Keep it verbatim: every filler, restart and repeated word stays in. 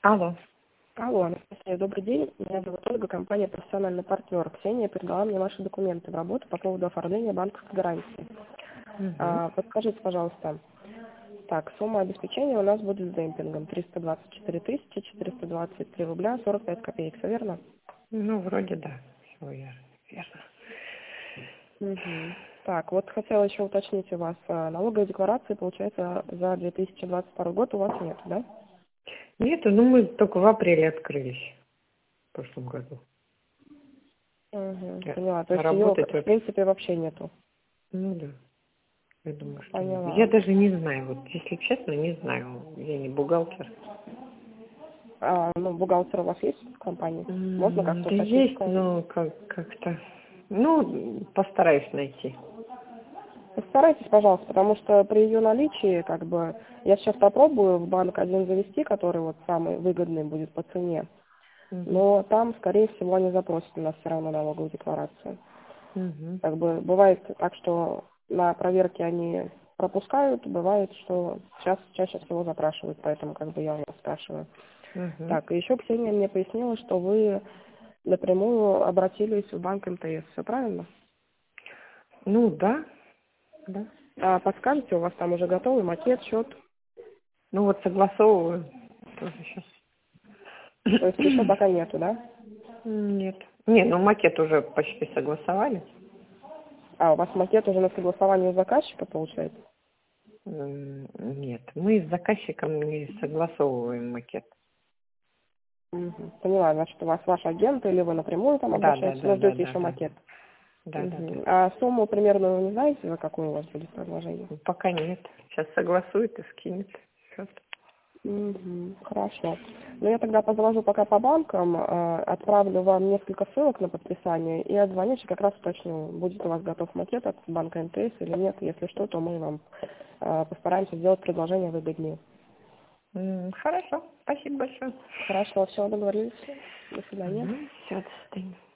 Алло. Алло, Анастасия, добрый день. Меня зовут Ольга, компания «Профессиональный партнер». Ксения передала мне ваши документы в работу по поводу оформления банковской гарантии. Угу. А, подскажите, пожалуйста, так, сумма обеспечения у нас будет с демпингом триста двадцать четыре тысячи четыреста двадцать три рубля сорок пять копеек, все верно? Ну, вроде да. Все верно. верно. Угу. Так, вот хотела еще уточнить у вас, а, налоговой декларации, получается, за две тысячи двадцать второй год у вас нет, да? Нет, ну мы только в апреле открылись в прошлом году. Угу, Э, поняла. То есть ее, Работать в вообще. принципе, вообще нету. Ну да. Я думаю, что нет. Поняла. Я даже не знаю, вот если честно, не знаю. Я не бухгалтер. А, ну, бухгалтер у вас есть в компании? Можно М, как-то Да уточнить? есть, но как- как-то. Ну, постараюсь найти. Постарайтесь, пожалуйста, потому что при ее наличии, как бы, я сейчас попробую в банк один завести, который вот самый выгодный будет по цене, Угу. но там, скорее всего, они запросят у нас все равно налоговую декларацию. Угу. Как бы бывает так, что на проверке они пропускают, бывает, что сейчас чаще всего запрашивают, поэтому как бы я у вас спрашиваю. Угу. Так, и еще Ксения мне пояснила, что вы напрямую обратились в банк эм тэ эс, все правильно? Ну да, да. А подскажете, у вас там уже готовый макет, счет? Ну вот согласовываю тоже сейчас. То есть еще пока нету, да? Нет. Не, ну макет уже почти согласовали. А, у вас макет уже на согласование у заказчика, получается? М, Нет, мы с заказчиком не согласовываем макет. Мгм. Поняла, значит, у вас ваш агент или вы напрямую там Да, да, обращаетесь, но да, да, ждете да, еще да. макет. Да, да, да. Мгм. А сумму примерно вы не знаете, за какое у вас будет предложение? Ну, пока нет. Сейчас согласует и скинет. Счет. Мгм. Хорошо. Ну, я тогда позвоню пока по банкам, э, отправлю вам несколько ссылок на подписание и отзвонюсь и как раз уточню, будет у вас готов макет от банка эм тэ эс или нет. Если что, то мы вам э, постараемся сделать предложение выгоднее. М, Хорошо. Спасибо большое. Хорошо, все, договорились. До свидания. Все, до свидания.